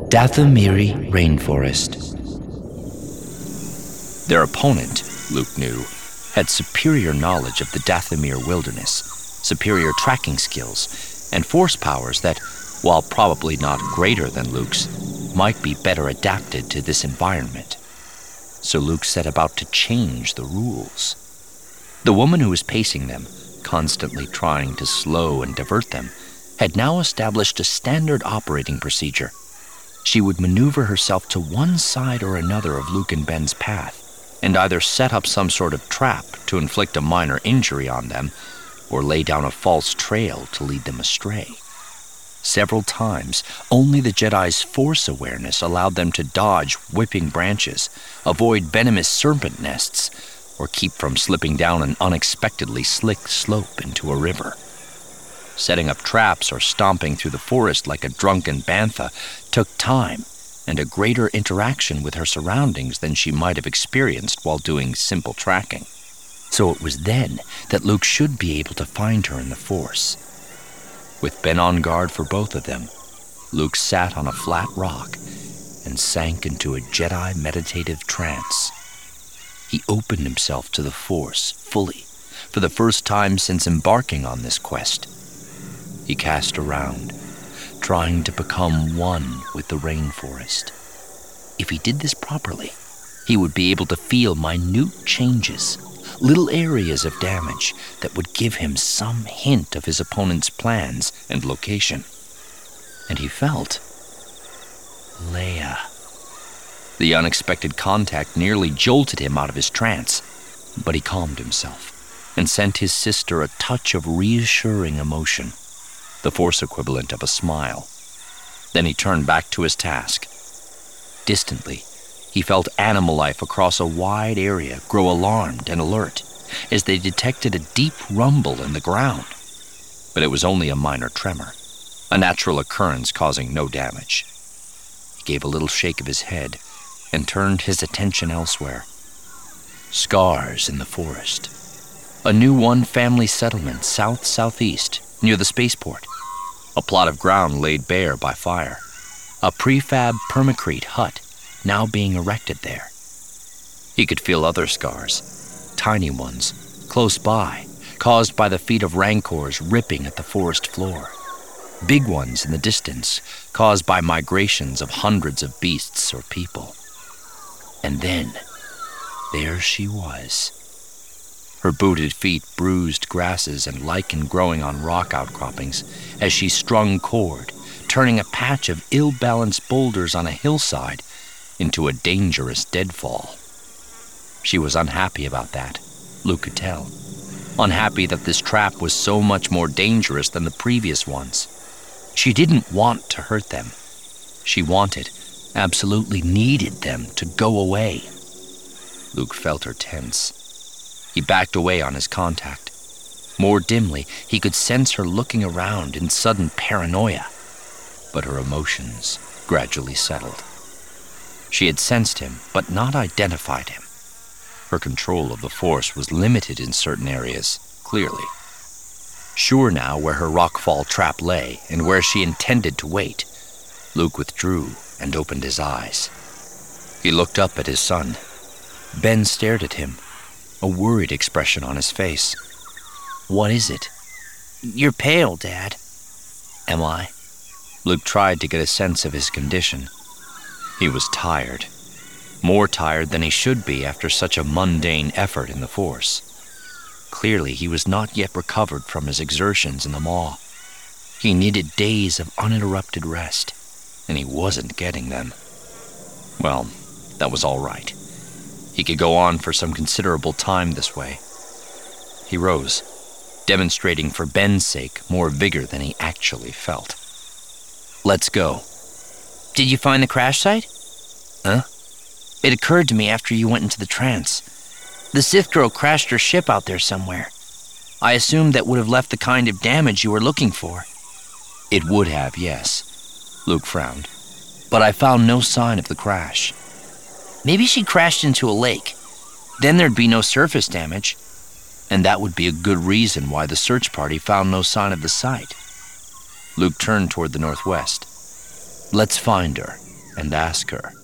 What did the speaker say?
Dathomiri Rainforest. Their opponent, Luke knew, had superior knowledge of the Dathomir wilderness, superior tracking skills, and force powers that, while probably not greater than Luke's, might be better adapted to this environment. So Luke set about to change the rules. The woman who was pacing them, constantly trying to slow and divert them, had now established a standard operating procedure. She would maneuver herself to one side or another of Luke and Ben's path, and either set up some sort of trap to inflict a minor injury on them, or lay down a false trail to lead them astray. Several times, only the Jedi's force awareness allowed them to dodge whipping branches, avoid venomous serpent nests, or keep from slipping down an unexpectedly slick slope into a river. Setting up traps or stomping through the forest like a drunken bantha took time and a greater interaction with her surroundings than she might have experienced while doing simple tracking. So it was then that Luke should be able to find her in the Force. With Ben on guard for both of them, Luke sat on a flat rock and sank into a Jedi meditative trance. He opened himself to the Force fully, for the first time since embarking on this quest. He cast around, trying to become one with the rainforest. If he did this properly, he would be able to feel minute changes, little areas of damage that would give him some hint of his opponent's plans and location. And he felt Leia. The unexpected contact nearly jolted him out of his trance, but he calmed himself and sent his sister a touch of reassuring emotion, the Force equivalent of a smile. Then he turned back to his task. Distantly, he felt animal life across a wide area grow alarmed and alert as they detected a deep rumble in the ground. But it was only a minor tremor, a natural occurrence causing no damage. He gave a little shake of his head and turned his attention elsewhere. Scars in the forest. A new one-family settlement south-southeast near the spaceport. A plot of ground laid bare by fire. A prefab permacrete hut now being erected there. He could feel other scars, tiny ones, close by, caused by the feet of rancors ripping at the forest floor. Big ones in the distance, caused by migrations of hundreds of beasts or people. And then, there she was. Her booted feet bruised grasses and lichen growing on rock outcroppings as she strung cord, turning a patch of ill-balanced boulders on a hillside into a dangerous deadfall. She was unhappy about that, Luke could tell. Unhappy that this trap was so much more dangerous than the previous ones. She didn't want to hurt them. She wanted, absolutely needed them to go away. Luke felt her tense. He backed away on his contact. More dimly, he could sense her looking around in sudden paranoia. But her emotions gradually settled. She had sensed him, but not identified him. Her control of the Force was limited in certain areas, clearly. Sure now where her rockfall trap lay and where she intended to wait, Luke withdrew and opened his eyes. He looked up at his son. Ben stared at him, a worried expression on his face. "What is it?" "You're pale, Dad." "Am I?" Luke tried to get a sense of his condition. He was tired. More tired than he should be after such a mundane effort in the Force. Clearly, he was not yet recovered from his exertions in the Maw. He needed days of uninterrupted rest, and he wasn't getting them. Well, that was all right. He could go on for some considerable time this way. He rose, demonstrating for Ben's sake more vigor than he actually felt. "Let's go." "Did you find the crash site?" "Huh?" "It occurred to me after you went into the trance. The Sith girl crashed her ship out there somewhere. I assumed that would have left the kind of damage you were looking for." "It would have, yes." Luke frowned. "But I found no sign of the crash." "Maybe she crashed into a lake. Then there'd be no surface damage." "And that would be a good reason why the search party found no sign of the site." Luke turned toward the northwest. "Let's find her. and ask her.